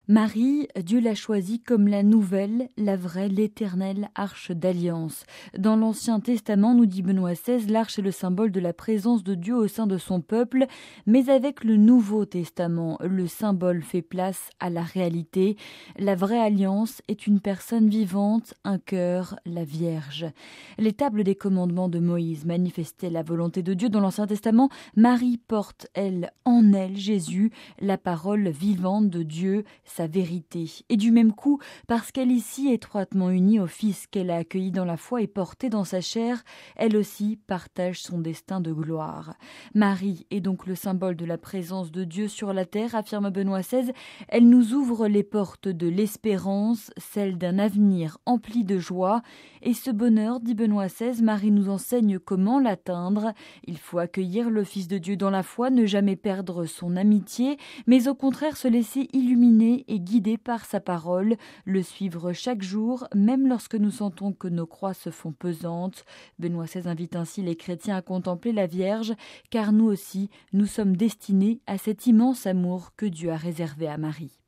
Marie, Dieu l'a choisie comme la nouvelle, la vraie, l'éternelle arche d'alliance. Dans l'Ancien Testament, nous dit Benoît XVI, l'arche est le symbole de la présence de Dieu au sein de son peuple, mais avec le Nouveau Testament, le symbole fait place à la réalité. La vraie alliance est une personne vivante, un cœur, la Vierge. Les tables des commandements de Moïse manifestaient la volonté de Dieu dans l'Ancien Testament. Marie porte, en elle, Jésus, la parole vivante de Dieu, sa vérité. Et du même coup, parce qu'elle ici étroitement unie au Fils qu'elle a accueilli dans la foi et porté dans sa chair, elle aussi partage son destin de gloire. Marie est donc le symbole de la présence de Dieu sur la terre, affirme Benoît XVI. Elle nous ouvre les portes de l'espérance, celle d'un avenir empli de joie. Et ce bonheur, dit Benoît XVI, Marie nous enseigne comment l'atteindre. Il faut accueillir le Fils de Dieu dans la foi, ne jamais perdre son amitié, mais au contraire se laisser illuminer et guidé par sa parole, le suivre chaque jour, même lorsque nous sentons que nos croix se font pesantes. Benoît XVI invite ainsi les chrétiens à contempler la Vierge, car nous aussi, nous sommes destinés à cet immense amour que Dieu a réservé à Marie.